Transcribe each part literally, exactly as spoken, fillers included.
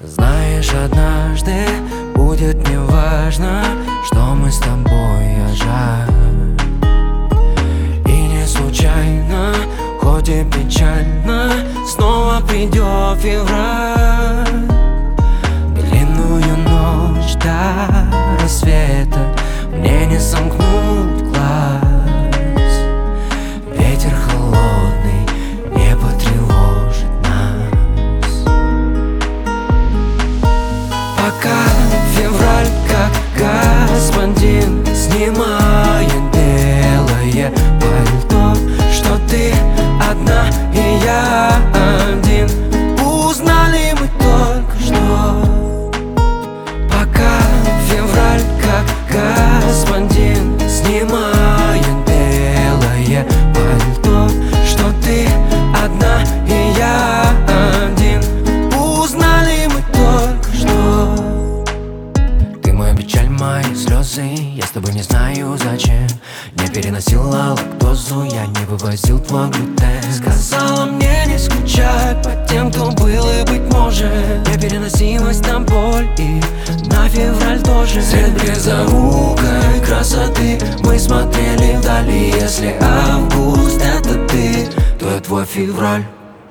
Знаешь, однажды будет неважно, что мы с тобой, а жаль. И не случайно, хоть и печально, снова придет февраль. Длинную ночь до рассвета мне не сомкнуть глаз. Ветер холодный не потревожит нас. Пока февраль как господин снимает белое пальто, что ты одна и я один, узнали мы только что. Пока февраль как господин снимает белое пальто, что ты одна и я один, узнали мы только что. Ты моя печаль, мои слезы, я с тобой не знаю зачем. Не переносила лактозу, я не вывозил твой глютен. Сказала мне не скучать по тем, кто был и быть может. Непереносимость на боль и на февраль тоже. Свет близорукой красоты мы смотрели вдали. Если август это ты, то я твой февраль.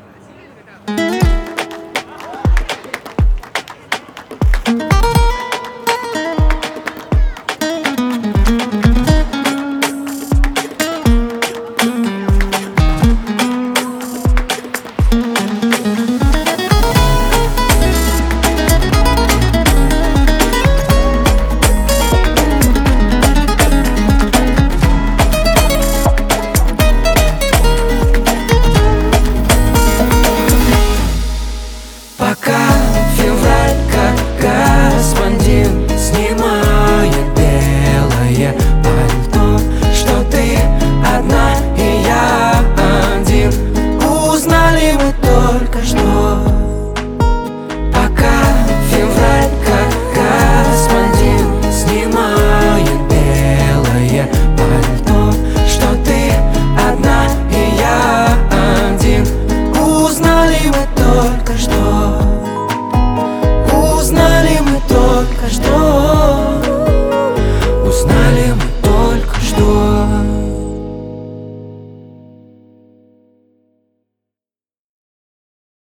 Пока февраль как господин снимает белое пальто, что ты одна и я один, узнали мы только что. Пока февраль как господин снимает белое пальто, что ты одна и я один, узнали мы только что.